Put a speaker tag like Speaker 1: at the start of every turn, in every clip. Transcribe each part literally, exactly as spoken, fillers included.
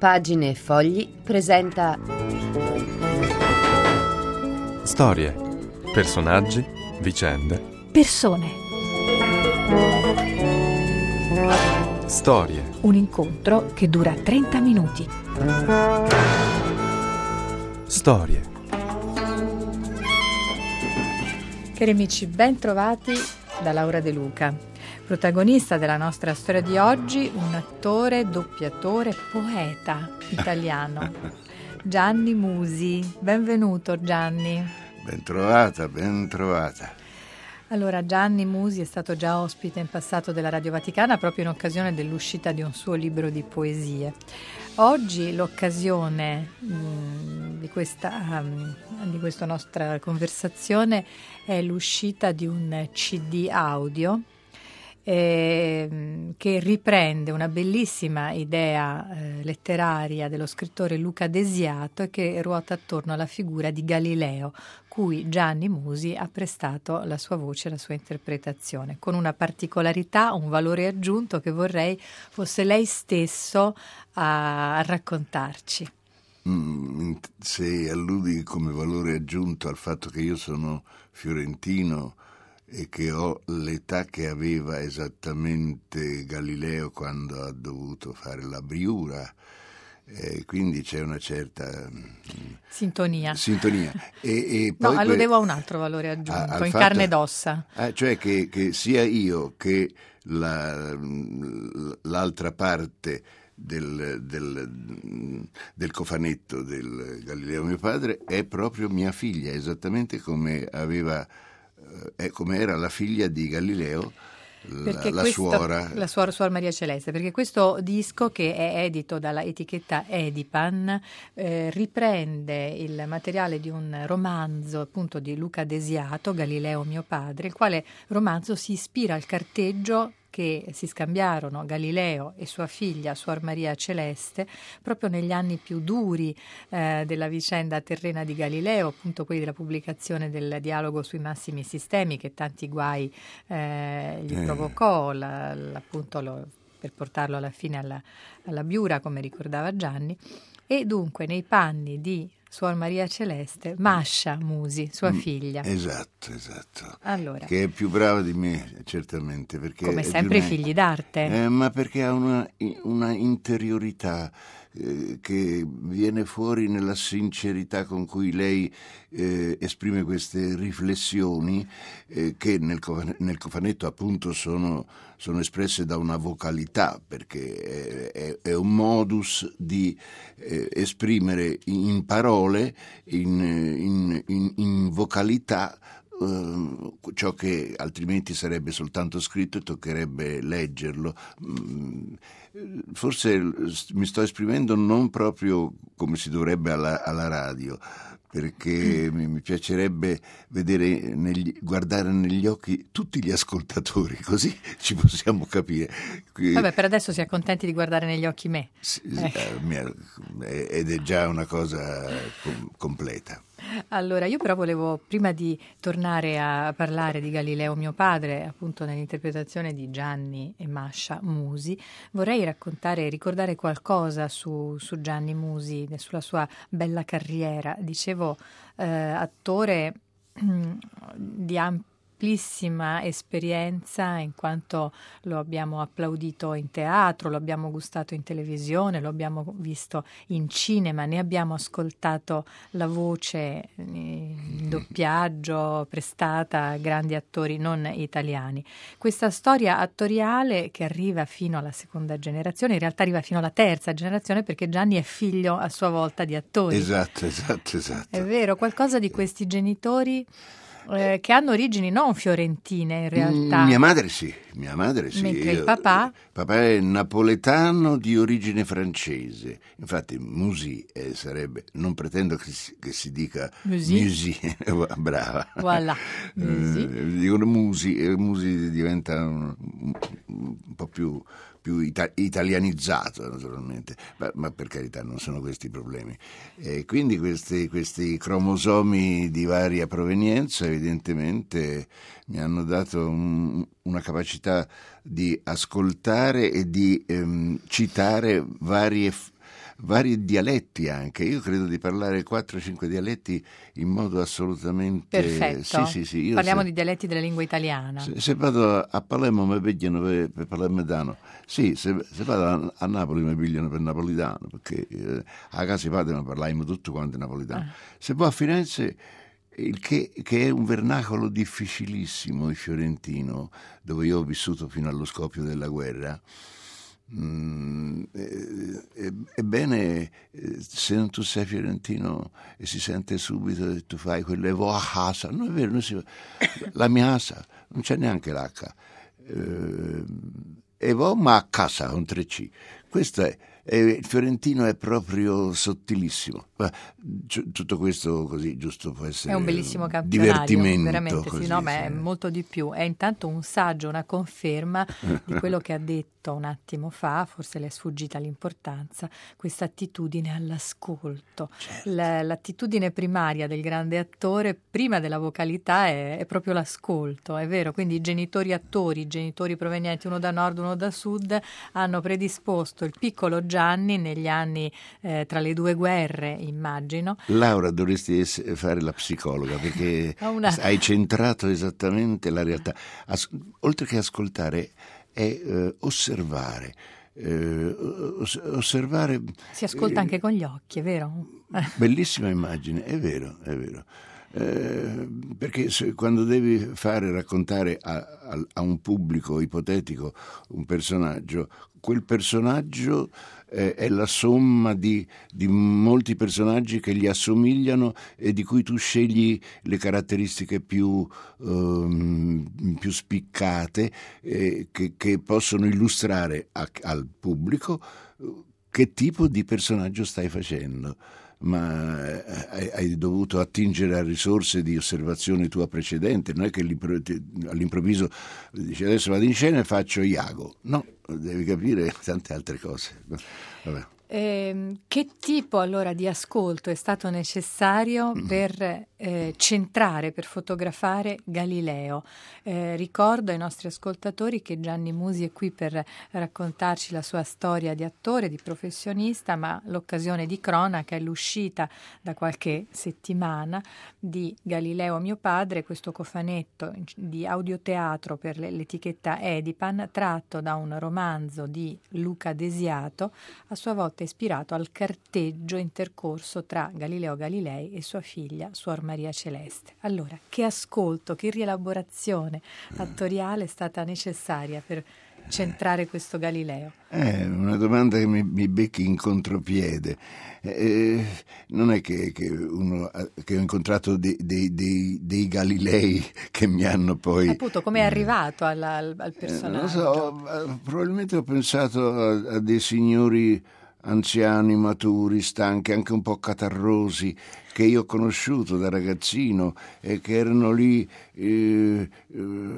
Speaker 1: Pagine e Fogli presenta
Speaker 2: storie, personaggi, vicende,
Speaker 3: persone.
Speaker 2: Storie.
Speaker 3: Un incontro che dura trenta minuti.
Speaker 2: Storie.
Speaker 3: Cari amici, ben trovati da Laura De Luca. Protagonista della nostra storia di oggi, un attore, doppiatore, poeta italiano, Gianni Musi. Benvenuto Gianni.
Speaker 4: Ben trovata, ben trovata.
Speaker 3: Allora, Gianni Musi è stato già ospite in passato della Radio Vaticana proprio in occasione dell'uscita di un suo libro di poesie. Oggi l'occasione mh, di questa um, di questa nostra conversazione è l'uscita di un C D audio eh, che riprende una bellissima idea eh, letteraria dello scrittore Luca Desiato e che ruota attorno alla figura di Galileo, cui Gianni Musi ha prestato la sua voce e la sua interpretazione, con una particolarità, un valore aggiunto che vorrei fosse lei stesso a, a raccontarci.
Speaker 4: Mm, se alludi come valore aggiunto al fatto che io sono fiorentino e che ho l'età che aveva esattamente Galileo quando ha dovuto fare la Briura, eh, quindi c'è una certa
Speaker 3: sintonia.
Speaker 4: sintonia. E, e poi
Speaker 3: no, alludevo a un altro valore aggiunto,
Speaker 4: a, in
Speaker 3: fatto, carne ed ossa.
Speaker 4: Eh, cioè che, che sia io che la, l'altra parte Del, del, del cofanetto del Galileo mio padre è proprio mia figlia, esattamente come aveva eh, come era la figlia di Galileo, la, la
Speaker 3: questo,
Speaker 4: suora
Speaker 3: la suora, suor Maria Celeste, perché questo disco, che è edito dalla etichetta Edipan, eh, riprende il materiale di un romanzo appunto di Luca Desiato, Galileo mio padre, il quale romanzo si ispira al carteggio che si scambiarono Galileo e sua figlia, Suor Maria Celeste, proprio negli anni più duri eh, della vicenda terrena di Galileo, appunto quelli della pubblicazione del dialogo sui massimi sistemi, che tanti guai eh, gli provocò, la, la, appunto lo, per portarlo alla fine alla, alla Briura, come ricordava Gianni. E dunque nei panni di Suor Maria Celeste, Mascia Musi, sua mm, figlia.
Speaker 4: Esatto, esatto.
Speaker 3: Allora,
Speaker 4: che è più brava di me, certamente. Perché
Speaker 3: come sempre
Speaker 4: una,
Speaker 3: figli d'arte.
Speaker 4: Eh, ma perché ha una, una interiorità eh, che viene fuori nella sincerità con cui lei eh, esprime queste riflessioni eh, che nel, nel cofanetto appunto sono, sono espresse da una vocalità, perché è, è, è un modus di eh, esprimere in parole, in, in, in, in vocalità, Uh, ciò che altrimenti sarebbe soltanto scritto e toccherebbe leggerlo. Mm, forse mi sto esprimendo non proprio come si dovrebbe alla, alla radio, perché mi, mi piacerebbe vedere negli, guardare negli occhi tutti gli ascoltatori, così ci possiamo capire.
Speaker 3: Vabbè, per adesso si è contenti di guardare negli occhi me.
Speaker 4: Sì,
Speaker 3: eh.
Speaker 4: Ed è già una cosa com- completa.
Speaker 3: Allora, io però volevo, prima di tornare a parlare di Galileo mio padre, appunto nell'interpretazione di Gianni e Mascia Musi, vorrei raccontare e ricordare qualcosa su, su Gianni Musi, sulla sua bella carriera. Dicevo, eh, attore di amplissima esperienza, in quanto lo abbiamo applaudito in teatro, lo abbiamo gustato in televisione, lo abbiamo visto in cinema, ne abbiamo ascoltato la voce in doppiaggio prestata a grandi attori non italiani. Questa storia attoriale che arriva fino alla seconda generazione, in realtà arriva fino alla terza generazione, perché Gianni è figlio a sua volta di attori.
Speaker 4: Esatto, esatto, esatto.
Speaker 3: È vero, qualcosa di questi genitori Eh, che hanno origini non fiorentine in realtà.
Speaker 4: Mm, mia madre sì, mia madre sì.
Speaker 3: Mentre
Speaker 4: Io,
Speaker 3: il papà?
Speaker 4: Papà è napoletano di origine francese. Infatti Musi eh, sarebbe, non pretendo che si, che si dica
Speaker 3: Musi,
Speaker 4: Musi. Brava.
Speaker 3: Voilà. Musi.
Speaker 4: Eh, dicono Musi e Musi diventa un, un po' più più ita- italianizzato naturalmente, ma, ma per carità non sono questi i problemi. E quindi questi, questi cromosomi di varia provenienza evidentemente mi hanno dato un, una capacità di ascoltare e di ehm, citare varie f- vari dialetti anche. Io credo di parlare quattro cinque dialetti in modo assolutamente...
Speaker 3: Perfetto.
Speaker 4: Sì, sì, sì. Io
Speaker 3: Parliamo
Speaker 4: se,
Speaker 3: di dialetti della lingua italiana.
Speaker 4: Se, se vado a Palermo mi pigliano per, per palermitano. Sì, se, se vado a, a Napoli mi pigliano per napolitano, perché eh, a casa padre parliamo tutto quanto napolitano. Ah. Se poi a Firenze... Il che, che è un vernacolo difficilissimo, il fiorentino, dove io ho vissuto fino allo scoppio della guerra. Mm, eh, ebbene, se non tu sei fiorentino e si sente subito che tu fai quelle vo a casa, non è vero, non si, la mia casa, non c'è neanche l'H, eh, e vo ma a casa con tre C. Questo è. E il fiorentino è proprio sottilissimo. Tutto questo così giusto può essere
Speaker 3: è un bellissimo campionario,
Speaker 4: divertimento,
Speaker 3: veramente
Speaker 4: così,
Speaker 3: sì, no, ma
Speaker 4: sì.
Speaker 3: È molto di più. È intanto un saggio, una conferma di quello che ha detto un attimo fa, forse le è sfuggita l'importanza, questa attitudine all'ascolto.
Speaker 4: Certo.
Speaker 3: La, l'attitudine primaria del grande attore prima della vocalità è, è proprio l'ascolto, è vero. Quindi i genitori attori, i genitori provenienti uno da nord, uno da sud, hanno predisposto il piccolo Gianni negli anni eh, tra le due guerre, immagino.
Speaker 4: Laura, dovresti essere, fare la psicologa, perché una... hai centrato esattamente la realtà. As- oltre che ascoltare è eh, osservare. Eh, os- osservare
Speaker 3: si ascolta
Speaker 4: eh,
Speaker 3: anche con gli occhi, è vero?
Speaker 4: Bellissima immagine, è vero, è vero. Eh, perché se, quando devi fare raccontare a, a, a un pubblico ipotetico un personaggio, quel personaggio eh, è la somma di, di molti personaggi che gli assomigliano e di cui tu scegli le caratteristiche più, ehm, più spiccate eh, che, che possono illustrare a, al pubblico che tipo di personaggio stai facendo. Ma hai dovuto attingere a risorse di osservazione tua precedente, non è che all'improvviso dici adesso vado in scena e faccio Iago, no, devi capire tante altre cose. Vabbè.
Speaker 3: Eh, che tipo allora di ascolto è stato necessario mm. per eh, centrare, per fotografare Galileo? Eh, ricordo ai nostri ascoltatori che Gianni Musi è qui per raccontarci la sua storia di attore, di professionista, ma l'occasione di cronaca è l'uscita da qualche settimana di Galileo mio padre, questo cofanetto di audioteatro per l'etichetta Edipan, tratto da un romanzo di Luca Desiato, a sua volta ispirato al carteggio intercorso tra Galileo Galilei e sua figlia Suor Maria Celeste. Allora, che ascolto, che rielaborazione attoriale è stata necessaria per centrare questo Galileo?
Speaker 4: È una domanda che mi, mi becchi in contropiede. Eh, non è che, che, uno, che ho incontrato dei, dei, dei, dei Galilei che mi hanno poi...
Speaker 3: Appunto, come è arrivato alla, al, al personaggio?
Speaker 4: Eh, non lo so, probabilmente ho pensato a, a dei signori anziani, maturi, stanchi, anche un po' catarrosi, che io ho conosciuto da ragazzino e che erano lì eh, eh,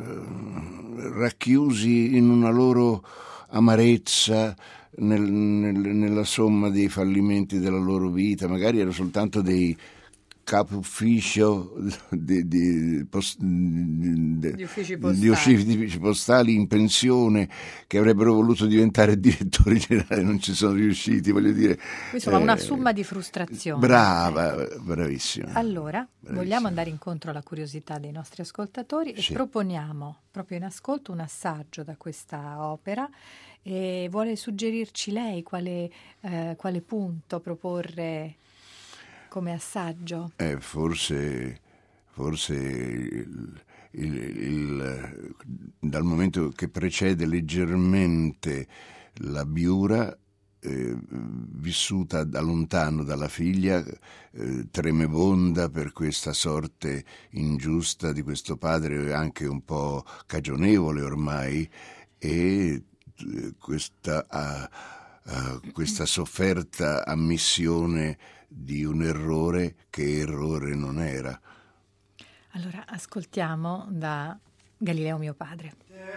Speaker 4: racchiusi in una loro amarezza nel, nel, nella somma dei fallimenti della loro vita. Magari erano soltanto dei capo ufficio di, di, post, di,
Speaker 3: di, uffici postali.
Speaker 4: di uffici postali in pensione, che avrebbero voluto diventare direttori generali, non ci sono riusciti, voglio dire.
Speaker 3: Insomma,
Speaker 4: eh,
Speaker 3: una somma di frustrazione.
Speaker 4: Brava, bravissima.
Speaker 3: Allora,
Speaker 4: bravissima.
Speaker 3: Vogliamo andare incontro alla curiosità dei nostri ascoltatori e
Speaker 4: sì. proponiamo
Speaker 3: proprio in ascolto un assaggio da questa opera. E vuole suggerirci lei quale, eh, quale punto proporre come assaggio?
Speaker 4: Eh, forse, forse il, il, il, dal momento che precede leggermente la Biura, eh, vissuta da lontano dalla figlia, eh, tremebonda per questa sorte ingiusta di questo padre, anche un po' cagionevole ormai, e questa, uh, uh, questa sofferta ammissione di un errore che errore non era.
Speaker 3: Allora ascoltiamo da Galileo mio padre.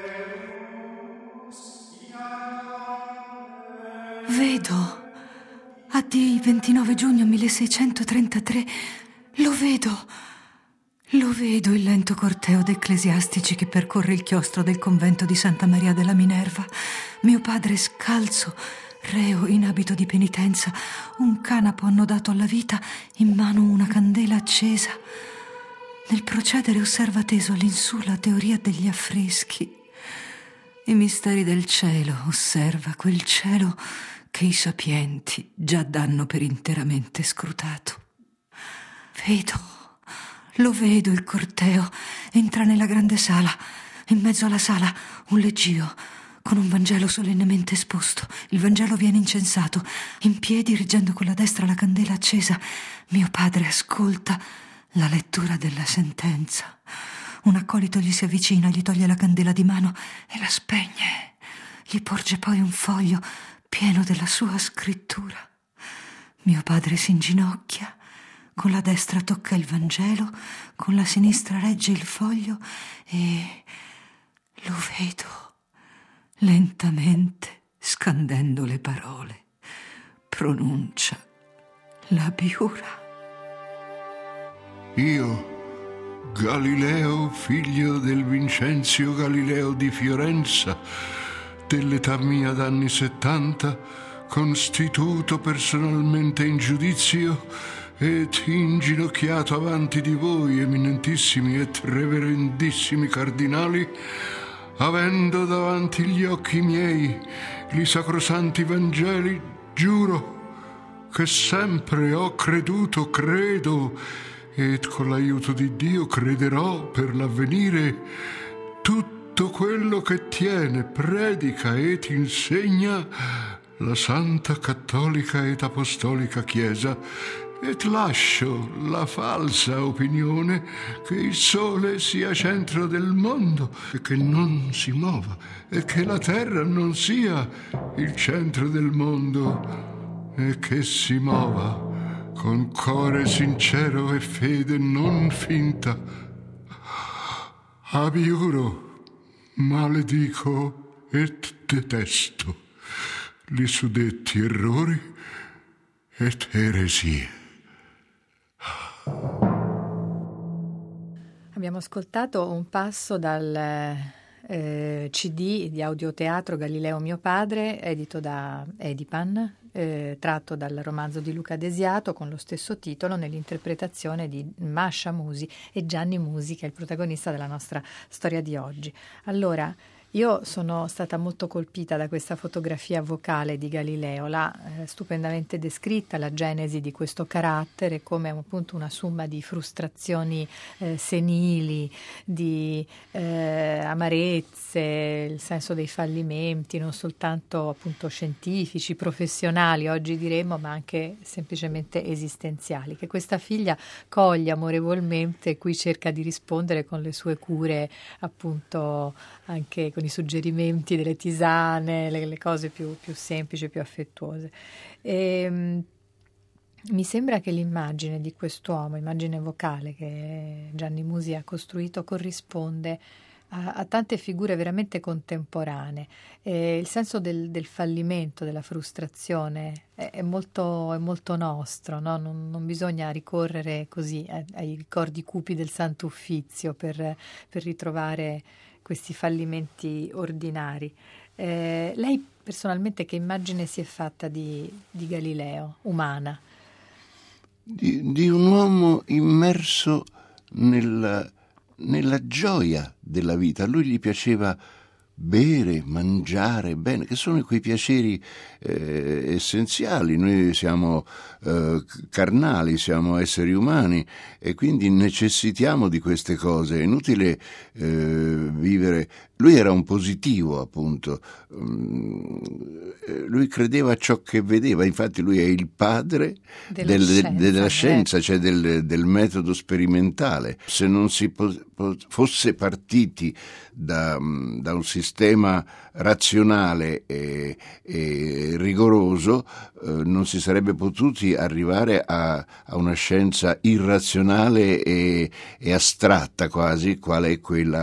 Speaker 5: Vedo a D ventinove giugno milleseicentotrentatré, lo vedo, lo vedo il lento corteo d'ecclesiastici che percorre il chiostro del convento di Santa Maria della Minerva. Mio padre scalzo reo in abito di penitenza, un canapo annodato alla vita, in mano una candela accesa. Nel procedere osserva teso all'insù la teoria degli affreschi. I misteri del cielo, osserva quel cielo che i sapienti già danno per interamente scrutato. Vedo, lo vedo il corteo, entra nella grande sala. In mezzo alla sala un leggio con un Vangelo solennemente esposto. Il Vangelo viene incensato. In piedi, reggendo con la destra la candela accesa, mio padre ascolta la lettura della sentenza. Un accolito gli si avvicina, gli toglie la candela di mano e la spegne. Gli porge poi un foglio pieno della sua scrittura. Mio padre si inginocchia, con la destra tocca il Vangelo, con la sinistra regge il foglio e lo vedo lentamente, scandendo le parole, pronuncia l'Abiura.
Speaker 6: Io, Galileo, figlio del Vincenzio Galileo di Fiorenza, dell'età mia d'anni settanta, costituto personalmente in giudizio ed inginocchiato avanti di voi, eminentissimi e reverendissimi cardinali, avendo davanti gli occhi miei li sacrosanti Vangeli, giuro che sempre ho creduto, credo, ed con l'aiuto di Dio crederò per l'avvenire tutto quello che tiene, predica ed insegna la Santa Cattolica ed Apostolica Chiesa, ed lascio la falsa opinione che il sole sia centro del mondo e che non si muova, e che la terra non sia il centro del mondo, e che si muova con cuore sincero e fede non finta. Abiuro, maledico et detesto li suddetti errori et eresie.
Speaker 3: Abbiamo ascoltato un passo dal eh, C D di audioteatro Galileo mio padre, edito da Edipan, eh, tratto dal romanzo di Luca Desiato con lo stesso titolo, nell'interpretazione di Masha Musi e Gianni Musi, che è il protagonista della nostra storia di oggi. Allora, io sono stata molto colpita da questa fotografia vocale di Galileo, l'ha eh, stupendamente descritta, la genesi di questo carattere come appunto una somma di frustrazioni eh, senili, di eh, amarezze, il senso dei fallimenti, non soltanto appunto scientifici, professionali, oggi diremmo, ma anche semplicemente esistenziali, che questa figlia coglie amorevolmente, qui cerca di rispondere con le sue cure, appunto anche con i suggerimenti delle tisane, le, le cose più, più semplici, più affettuose. E, mh, mi sembra che l'immagine di quest'uomo, immagine vocale che Gianni Musi ha costruito, corrisponde a, a tante figure veramente contemporanee. E il senso del, del fallimento, della frustrazione è, è, molto, è molto nostro, no? non, non bisogna ricorrere così ai, ai ricordi cupi del Santo Uffizio per, per ritrovare questi fallimenti ordinari. Eh, lei personalmente che immagine si è fatta di, di Galileo, umana?
Speaker 4: Di, di un uomo immerso nella, nella gioia della vita. A lui gli piaceva bere, mangiare bene, che sono quei piaceri eh, essenziali. Noi siamo eh, carnali, siamo esseri umani e quindi necessitiamo di queste cose. È inutile eh, vivere. Lui era un positivo, appunto. Lui credeva a ciò che vedeva, infatti lui è il padre della del, scienza, della scienza eh. cioè del, del metodo sperimentale. Se non si po- po- fosse partiti da, da un sistema razionale e, e rigoroso, eh, non si sarebbe potuti arrivare a, a una scienza irrazionale e, e astratta quasi, quale è quella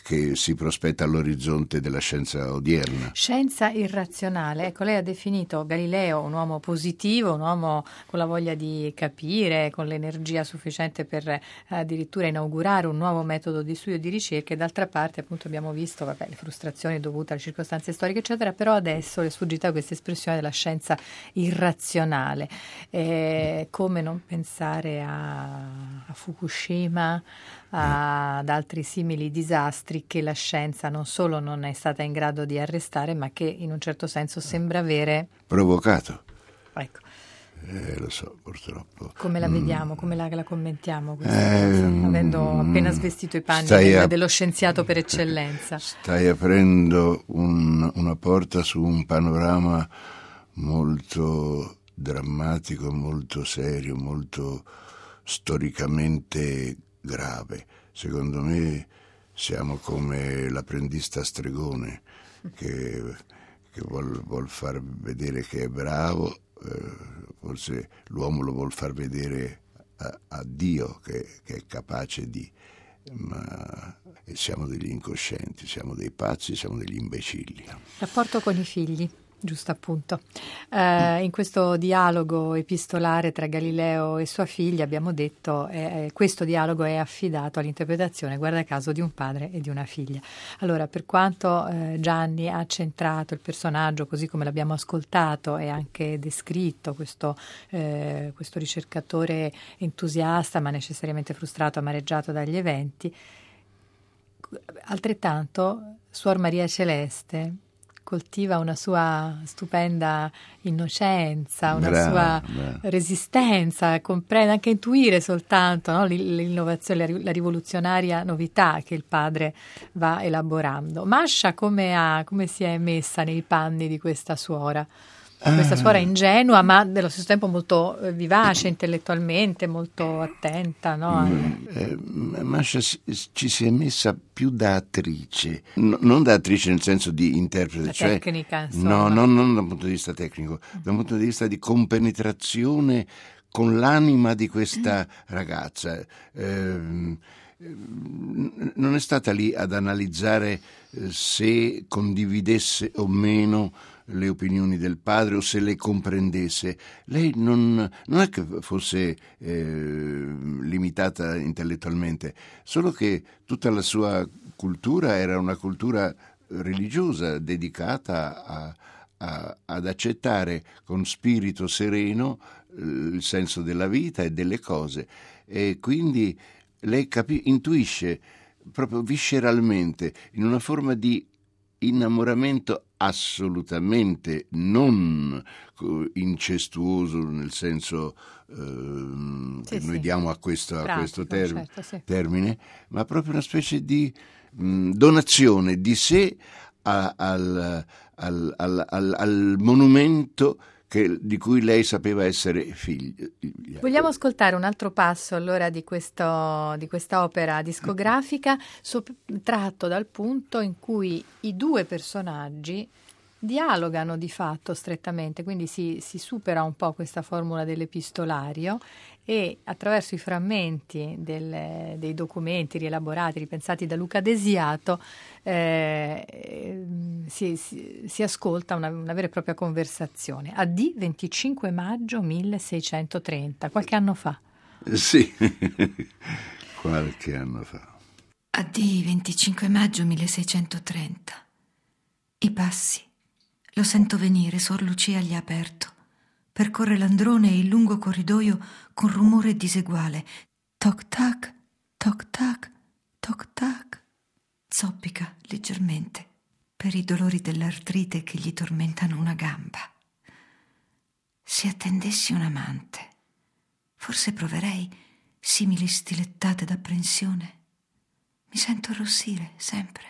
Speaker 4: che si prospetta all'orizzonte della scienza odierna.
Speaker 3: Scienza irrazionale. Ecco, lei ha definito Galileo un uomo positivo, un uomo con la voglia di capire, con l'energia sufficiente per eh, addirittura inaugurare un nuovo metodo di studio e di ricerca, e d'altra parte appunto abbiamo visto vabbè, le frustrazioni dovute alle circostanze storiche eccetera, però adesso le è sfuggita questa espressione della scienza irrazionale. Eh, come non pensare a, a Fukushima, a, ad altri simili disastri che la scienza non solo non è stata in grado di arrestare, ma che in un certo senso sembra avere
Speaker 4: provocato.
Speaker 3: Ecco.
Speaker 4: Eh, lo so, purtroppo.
Speaker 3: Come la vediamo, mm. come la, la commentiamo questa
Speaker 4: eh,
Speaker 3: cosa, avendo appena svestito i panni del, a... dello scienziato per eccellenza?
Speaker 4: Stai aprendo un, una porta su un panorama molto drammatico, molto serio, molto storicamente grave. Secondo me siamo come l'apprendista stregone che, che vuol, vuol far vedere che è bravo. Eh, forse l'uomo lo vuol far vedere a, a Dio che, che è capace di, ma siamo degli incoscienti, siamo dei pazzi, siamo degli imbecilli.
Speaker 3: Rapporto con i figli, giusto appunto. Eh, in questo dialogo epistolare tra Galileo e sua figlia abbiamo detto eh, questo dialogo è affidato all'interpretazione, guarda caso, di un padre e di una figlia. Allora, per quanto eh, Gianni ha centrato il personaggio così come l'abbiamo ascoltato e anche descritto questo, eh, questo ricercatore entusiasta ma necessariamente frustrato, amareggiato dagli eventi, altrettanto Suor Maria Celeste coltiva una sua stupenda innocenza, una
Speaker 4: brava,
Speaker 3: sua
Speaker 4: brava.
Speaker 3: resistenza, comprende anche intuire soltanto no, l'innovazione, la rivoluzionaria novità che il padre va elaborando. Mascia come, ha, come si è messa nei panni di questa suora? Questa suora ingenua, ma nello stesso tempo molto vivace intellettualmente, molto attenta. No?
Speaker 4: Eh, Mascia ci si è messa più da attrice, no, non da attrice nel senso di interprete.
Speaker 3: La
Speaker 4: cioè,
Speaker 3: tecnica, insomma.
Speaker 4: No, no, non da un punto di vista tecnico, da un punto di vista di compenetrazione con l'anima di questa ragazza. Eh, non è stata lì ad analizzare se condividesse o meno le opinioni del padre o se le comprendesse. Lei non, non è che fosse eh, limitata intellettualmente, solo che tutta la sua cultura era una cultura religiosa dedicata a, a, ad accettare con spirito sereno eh, il senso della vita e delle cose, e quindi lei capi- intuisce proprio visceralmente, in una forma di innamoramento assolutamente non incestuoso nel senso eh,
Speaker 3: sì,
Speaker 4: che
Speaker 3: sì.
Speaker 4: noi diamo a questo,
Speaker 3: Pratico,
Speaker 4: a questo term-
Speaker 3: certo, sì.
Speaker 4: termine, ma proprio una specie di mh, donazione di sé a, al, al, al, al, al monumento che, di cui lei sapeva essere figlia.
Speaker 3: Vogliamo ascoltare un altro passo allora di, questo, di questa opera discografica, so, tratto dal punto in cui i due personaggi dialogano di fatto strettamente, quindi si, si supera un po' questa formula dell'epistolario e attraverso i frammenti del, dei documenti rielaborati, ripensati da Luca Desiato, eh, si, si, si ascolta una, una vera e propria conversazione. A D venticinque maggio milleseicentotrenta, qualche anno fa.
Speaker 4: Sì, qualche anno fa.
Speaker 5: A D venticinque maggio milleseicentotrenta. I passi. Lo sento venire, Suor Lucia gli ha aperto. Percorre l'androne e il lungo corridoio con rumore diseguale. Toc tac, toc tac, toc tac. Zoppica leggermente per i dolori dell'artrite che gli tormentano una gamba. Se attendessi un amante, forse proverei simili stilettate d'apprensione. Mi sento arrossire sempre.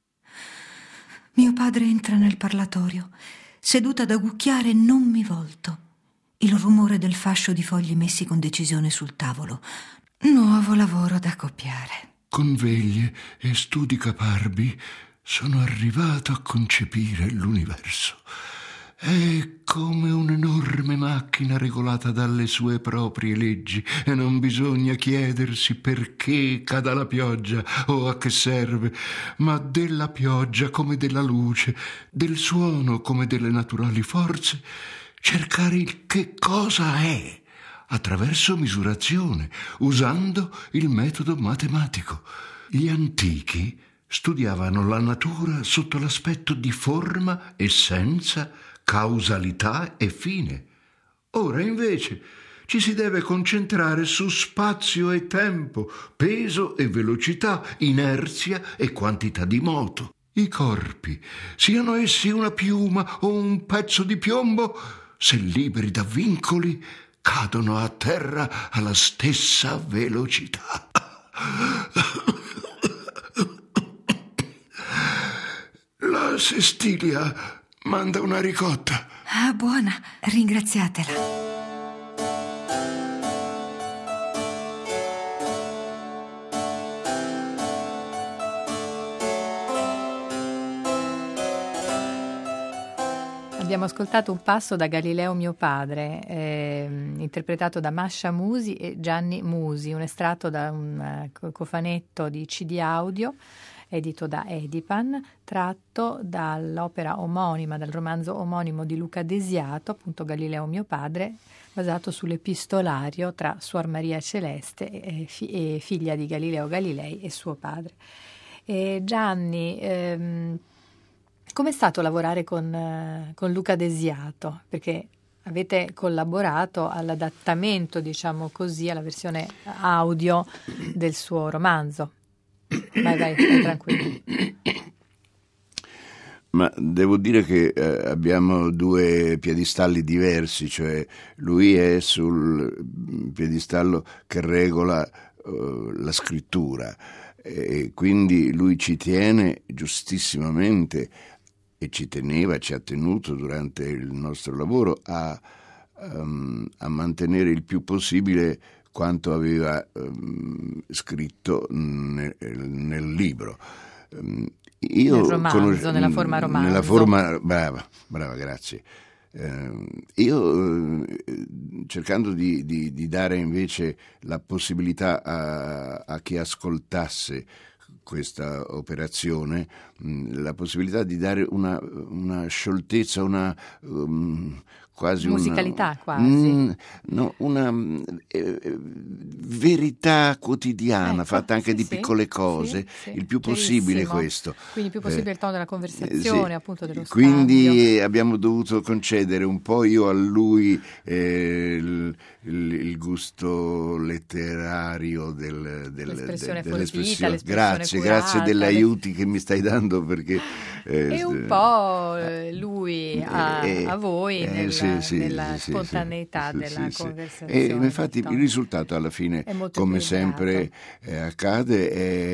Speaker 5: Mio padre entra nel parlatorio. Seduta ad agucchiare non mi volto. Il rumore del fascio di fogli messi con decisione sul tavolo. Nuovo lavoro da copiare.
Speaker 6: Con veglie e studi caparbi sono arrivato a concepire l'universo. È come un'enorme macchina regolata dalle sue proprie leggi e non bisogna chiedersi perché cada la pioggia o a che serve, ma della pioggia come della luce, del suono come delle naturali forze, cercare il che cosa è attraverso misurazione, usando il metodo matematico. Gli antichi studiavano la natura sotto l'aspetto di forma, essenza, causalità e fine. Ora invece ci si deve concentrare su spazio e tempo, peso e velocità, inerzia e quantità di moto. I corpi, siano essi una piuma o un pezzo di piombo, se liberi da vincoli, cadono a terra alla stessa velocità. La Sestilia manda una ricotta.
Speaker 5: Ah, buona, ringraziatela.
Speaker 3: Abbiamo ascoltato un passo da Galileo mio padre, eh, interpretato da Masha Musi e Gianni Musi, un estratto da un uh, cofanetto di C D audio edito da Edipan, tratto dall'opera omonima, dal romanzo omonimo di Luca Desiato, appunto Galileo mio padre, basato sull'epistolario tra Suor Maria Celeste e, fi- e figlia di Galileo Galilei e suo padre. E Gianni, ehm, com'è stato lavorare con, eh, con Luca Desiato? Perché avete collaborato all'adattamento, diciamo così, alla versione audio del suo romanzo. Vai, vai, vai tranquillo.
Speaker 4: Ma devo dire che eh, abbiamo due piedistalli diversi, cioè lui è sul piedistallo che regola uh, la scrittura e quindi lui ci tiene giustissimamente e ci teneva, ci ha tenuto durante il nostro lavoro a, um, a mantenere il più possibile quanto aveva um, scritto nel, nel libro. Um, io
Speaker 3: nel romanzo,
Speaker 4: conosco,
Speaker 3: nella forma romanzo.
Speaker 4: Nella forma, brava, brava, grazie. Uh, io uh, cercando di, di, di dare invece la possibilità a, a chi ascoltasse questa operazione, mh, la possibilità di dare una, una scioltezza, una um, quasi
Speaker 3: musicalità
Speaker 4: una,
Speaker 3: quasi
Speaker 4: mh, no, una eh, verità quotidiana, ecco, fatta anche
Speaker 3: sì,
Speaker 4: di
Speaker 3: sì,
Speaker 4: piccole cose,
Speaker 3: sì, sì,
Speaker 4: il più possibile
Speaker 3: chiarissimo.
Speaker 4: questo.
Speaker 3: Quindi il più possibile
Speaker 4: eh,
Speaker 3: il tono della conversazione,
Speaker 4: sì.
Speaker 3: appunto dello
Speaker 4: Quindi
Speaker 3: scambio.
Speaker 4: abbiamo dovuto concedere un po' io a lui eh, il, il, il gusto letterario del, del,
Speaker 3: l'espressione
Speaker 4: del,
Speaker 3: fortita, l'espressione
Speaker 4: grazie,
Speaker 3: curata,
Speaker 4: grazie degli aiuti che mi stai dando perché eh,
Speaker 3: e un po' lui a,
Speaker 4: eh,
Speaker 3: a voi
Speaker 4: eh,
Speaker 3: nella,
Speaker 4: sì, sì,
Speaker 3: nella
Speaker 4: sì,
Speaker 3: spontaneità
Speaker 4: sì,
Speaker 3: della
Speaker 4: sì,
Speaker 3: conversazione.
Speaker 4: E infatti il risultato alla fine, come sempre eh, accade, è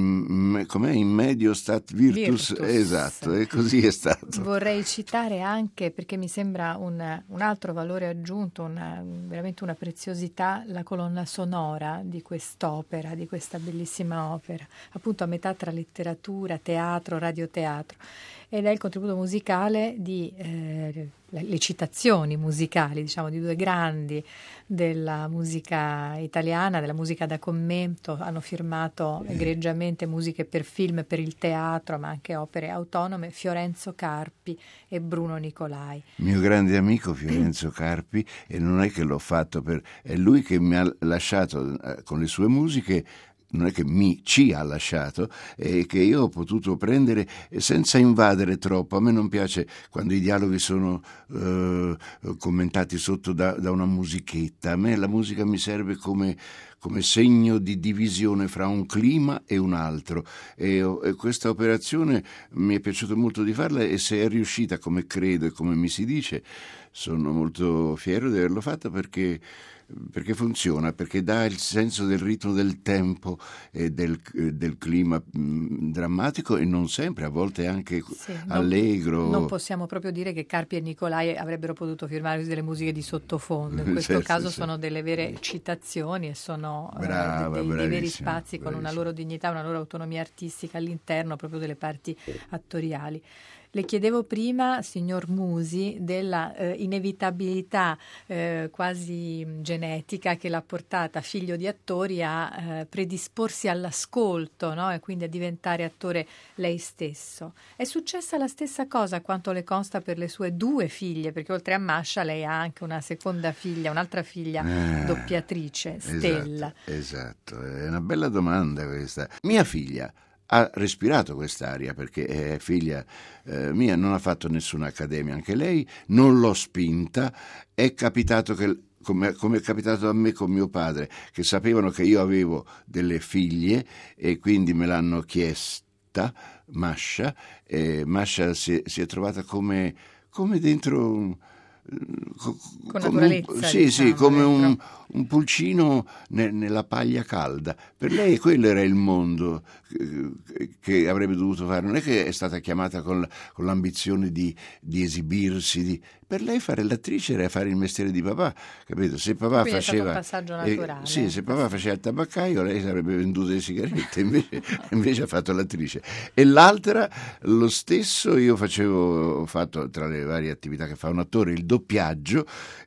Speaker 4: in, com'è, in medio stat virtus,
Speaker 3: Virtus.
Speaker 4: Esatto, e così è stato.
Speaker 3: Vorrei citare anche, perché mi sembra un, un altro valore aggiunto, una, veramente una preziosità, la colonna sonora di quest'opera, di questa bellissima opera, appunto a metà tra letteratura, teatro, radioteatro, ed è il contributo musicale di eh, le citazioni musicali, diciamo, di due grandi della musica italiana, della musica da commento. Hanno firmato egregiamente musiche per film e per il teatro, ma anche opere autonome, Fiorenzo Carpi e Bruno Nicolai.
Speaker 4: Mio grande amico Fiorenzo Carpi, e non è che l'ho fatto per... è lui che mi ha lasciato eh, con le sue musiche, non è che mi ci ha lasciato, e che io ho potuto prendere senza invadere troppo. A me non piace quando i dialoghi sono eh, commentati sotto da, da una musichetta. A me la musica mi serve come, come segno di divisione fra un clima e un altro, e, e questa operazione mi è piaciuto molto di farla, e se è riuscita come credo e come mi si dice sono molto fiero di averlo fatto, perché perché funziona, perché dà il senso del ritmo del tempo e del, del clima mh, drammatico, e non sempre, a volte anche
Speaker 3: sì,
Speaker 4: allegro.
Speaker 3: Non, non possiamo proprio dire che Carpi e Nicolai avrebbero potuto firmare delle musiche di sottofondo, in questo
Speaker 4: certo,
Speaker 3: caso
Speaker 4: sì.
Speaker 3: Sono delle vere citazioni e sono
Speaker 4: Brava,
Speaker 3: eh, dei, dei veri spazi
Speaker 4: bravissima.
Speaker 3: con una loro dignità, una loro autonomia artistica all'interno proprio delle parti attoriali. Le chiedevo prima, signor Musi, della eh, inevitabilità eh, quasi genetica che l'ha portata, figlio di attori, a eh, predisporsi all'ascolto, no? E quindi a diventare attore lei stesso. È successa la stessa cosa, a quanto le consta, per le sue due figlie, perché oltre a Masha lei ha anche una seconda figlia, un'altra figlia
Speaker 4: eh,
Speaker 3: doppiatrice, Stella.
Speaker 4: Esatto, esatto, è una bella domanda questa. Mia figlia ha respirato quest'aria perché è figlia eh, mia, non ha fatto nessuna accademia, anche lei, non l'ho spinta, è capitato che, come, come è capitato a me con mio padre, che sapevano che io avevo delle figlie e quindi me l'hanno chiesta, Masha, e Masha si è, si è trovata come, come dentro un...
Speaker 3: Con
Speaker 4: come
Speaker 3: naturalezza,
Speaker 4: un, sì,
Speaker 3: diciamo,
Speaker 4: sì, come un,
Speaker 3: un
Speaker 4: pulcino ne, nella paglia calda. Per lei quello era il mondo che, che avrebbe dovuto fare. Non è che è stata chiamata con, con l'ambizione di, di esibirsi. Di, per lei fare l'attrice era fare il mestiere di papà, capito? Se papà
Speaker 3: Quindi
Speaker 4: faceva,
Speaker 3: è stato un passaggio naturale.
Speaker 4: Eh, sì, se papà faceva il tabaccaio, lei sarebbe venduto le sigarette, invece, invece ha fatto l'attrice. E l'altra, lo stesso, io facevo, ho fatto tra le varie attività che fa un attore, il doppiaggio,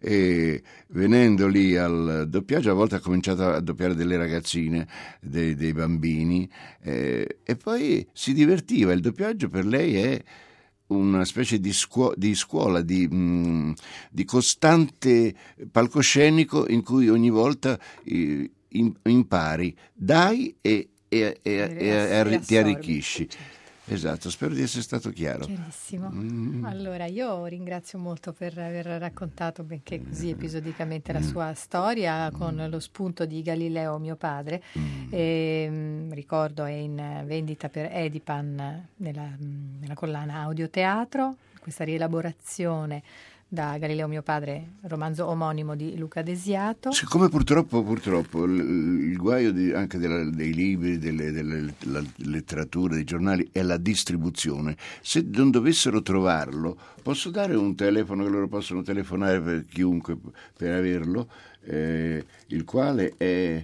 Speaker 4: e venendo lì al doppiaggio a volte ha cominciato a doppiare delle ragazzine, dei, dei bambini, eh, e poi si divertiva. Il doppiaggio per lei è una specie di, scuo- di scuola, di, mh, di costante palcoscenico in cui ogni volta eh, impari, dai e, e, e, e, e arri- ti arricchisci. Esatto, spero di essere stato chiaro.
Speaker 3: Chiarissimo.
Speaker 4: Mm.
Speaker 3: Allora, io ringrazio molto per aver raccontato, benché così episodicamente, la sua storia con lo spunto di Galileo, mio padre.
Speaker 4: Mm.
Speaker 3: E, mh, ricordo, è in vendita per Edipan nella, mh, nella collana Audioteatro, questa rielaborazione da Galileo, mio padre, romanzo omonimo di Luca Desiato.
Speaker 4: Siccome purtroppo, purtroppo il, il guaio di, anche della, dei libri, delle, delle, della letteratura, dei giornali è la distribuzione. Se non dovessero trovarlo, posso dare un telefono che loro possono telefonare per chiunque per averlo, eh, il quale è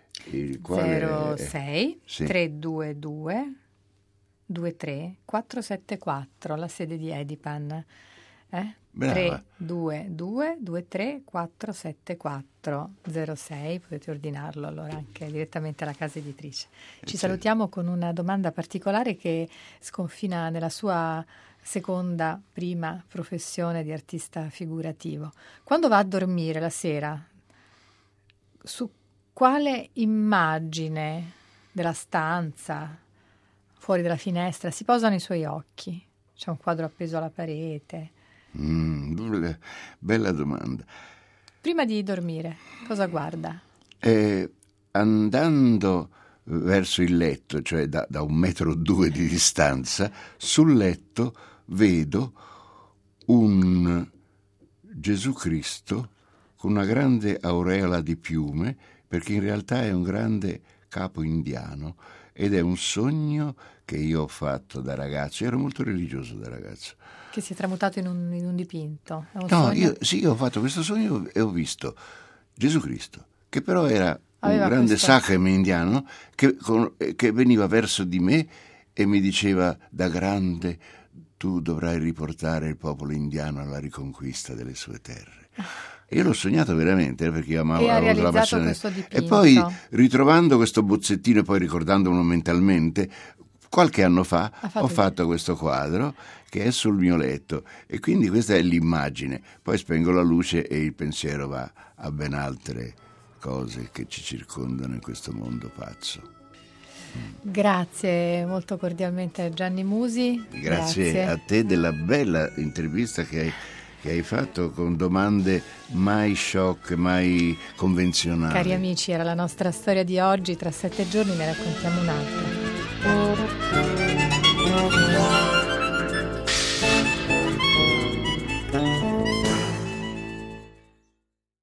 Speaker 4: il quale
Speaker 3: zero sei
Speaker 4: sì.
Speaker 3: trecentodventidue ventitré quattrocentosettantaquattro, la sede di Edipan. Eh? tre due due due tre quattro sette quattro zero sei, potete ordinarlo allora anche direttamente alla casa editrice. Ci salutiamo con una domanda particolare che sconfina nella sua seconda, prima professione di artista figurativo. Quando va a dormire la sera, su quale immagine della stanza, fuori dalla finestra, si posano i suoi occhi? C'è un quadro appeso alla parete?
Speaker 4: Mm, bella domanda.
Speaker 3: Prima di dormire, cosa guarda?
Speaker 4: Eh, andando verso il letto, cioè da, da un metro o due di distanza, sul letto vedo un Gesù Cristo con una grande aureola di piume, perché in realtà è un grande capo indiano ed è un sogno che io ho fatto da ragazzo. Io ero molto religioso da ragazzo.
Speaker 3: Che si è tramutato in un, in un dipinto? È un
Speaker 4: no,
Speaker 3: sogno?
Speaker 4: io, sì, io ho fatto questo sogno e ho visto Gesù Cristo, che però era
Speaker 3: Aveva
Speaker 4: un grande
Speaker 3: questo...
Speaker 4: sachem indiano che, con, che veniva verso di me e mi diceva: da grande tu dovrai riportare il popolo indiano alla riconquista delle sue terre. Io l'ho sognato veramente, perché io amavo,
Speaker 3: e ha
Speaker 4: avevo la
Speaker 3: realizzato
Speaker 4: passione.
Speaker 3: questo dipinto.
Speaker 4: E poi, ritrovando questo bozzettino e poi ricordandomelo mentalmente, qualche anno fa
Speaker 3: fatto
Speaker 4: ho fatto questo quadro che è sul mio letto, e quindi questa è l'immagine. Poi spengo la luce e il pensiero va a ben altre cose che ci circondano in questo mondo pazzo.
Speaker 3: Grazie molto cordialmente a Gianni Musi.
Speaker 4: Grazie,
Speaker 3: Grazie
Speaker 4: a te della bella intervista che hai, che hai fatto, con domande mai shock, mai convenzionali.
Speaker 3: Cari amici, era la nostra storia di oggi. Tra sette giorni ne raccontiamo un'altra.